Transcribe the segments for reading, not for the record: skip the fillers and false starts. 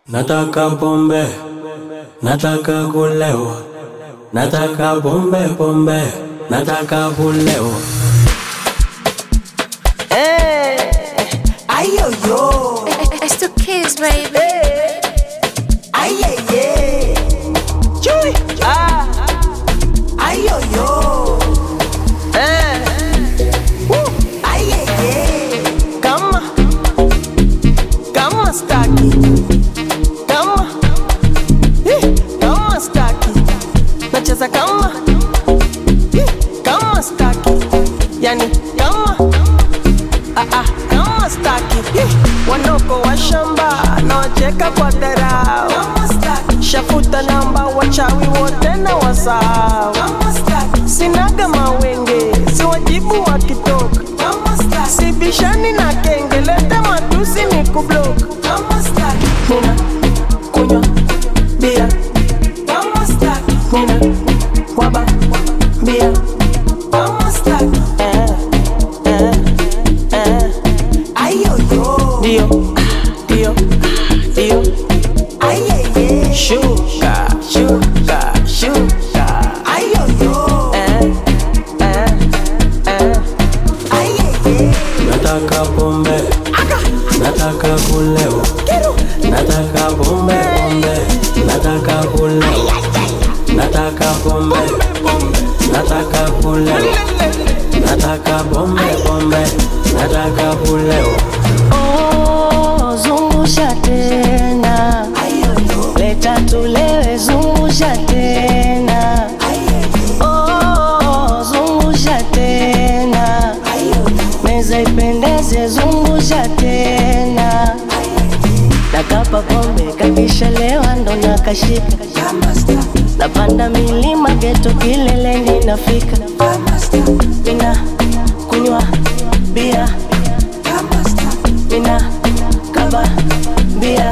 Nataka pombe, nataka kulewa, nataka pombe pombe, nataka kulewa. Hey, ayo yo, It's the kids, baby. ay ay ay, chui, ayo yo, ay ay ay, kama staki, kama staki, nacheza kama staki, yani kama staki, wanoko wa shamba naocheka kwa dharau, shafuta namba wachawi wote na wasahau, sinaga mawenge siwajibu wakitoka, sibishani na kenge leta matusi ni kublock, nina kunywa bia, nina waba bia, Dio, shuka, Nataka pombe, nataka kulewa, nataka pombe pombe, nataka kulewa, nataka pombe, nataka kulewa, nataka pombe pombe, nataka kulewa. Oh, zungusha tena, leta tulewe, zungusha tena. Oh, zungusha tena, meza ipendeze, zungusha tena. Nakapa pombe kakishalewa ndo nakashika, napanda milima geto kileleni nafika, mina kunywa bia, mina kaba bia.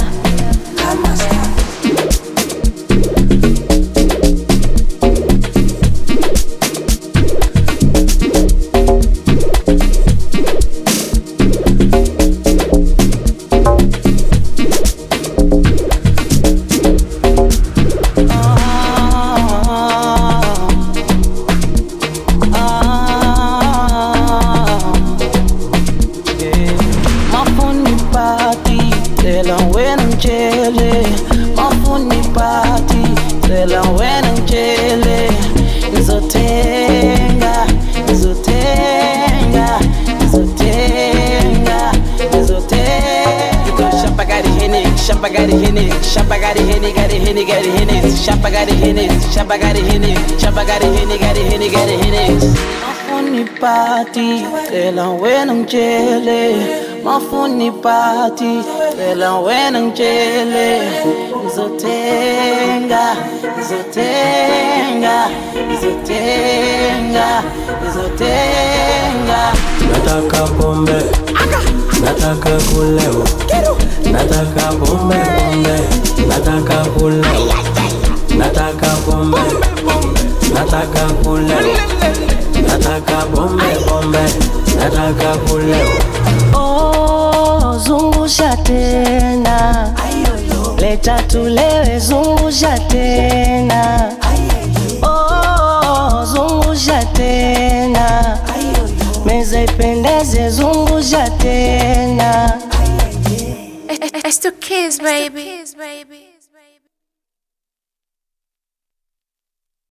Shapa got it, Mafuni party, tela wena mchele. Mafuni party, tela wena mchele. Izotenga. Nataka pombe, nataka kulewa, nataka pombe pombe, nataka kulewa, nataka pombe, nataka kulewa, nataka pombe pombe, nataka kulewa. Oh, zungusha tena, leta tulewe, zungusha tena. Oh, zungusha tena, meza ipendeze, zungusha tena. It's the kids, baby.